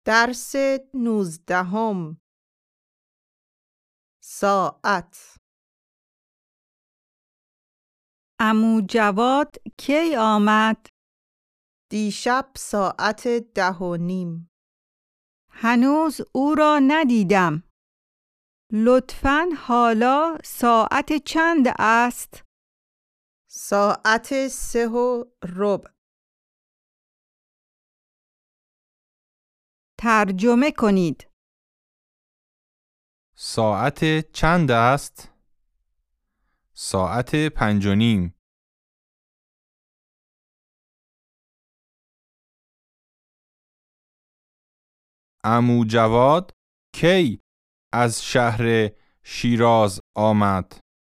درس 19. ساعت. عمو جواد کی آمد؟ دیشب ساعت 10:30. هنوز او را ندیدم. لطفاً حالا ساعت چند است؟ ساعت 3:15. ترجمه کنید. ساعت چند است؟ ساعت 5:30. عمو جواد کی از شهر شیراز آمد؟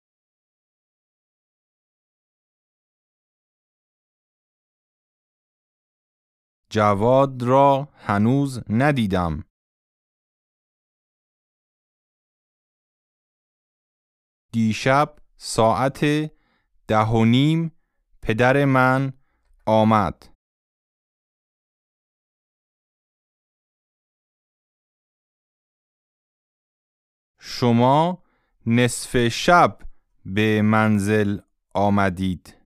جواد را هنوز ندیدم. دیشب ساعت 10:30 پدر من آمد. شما نصف شب به منزل آمدید.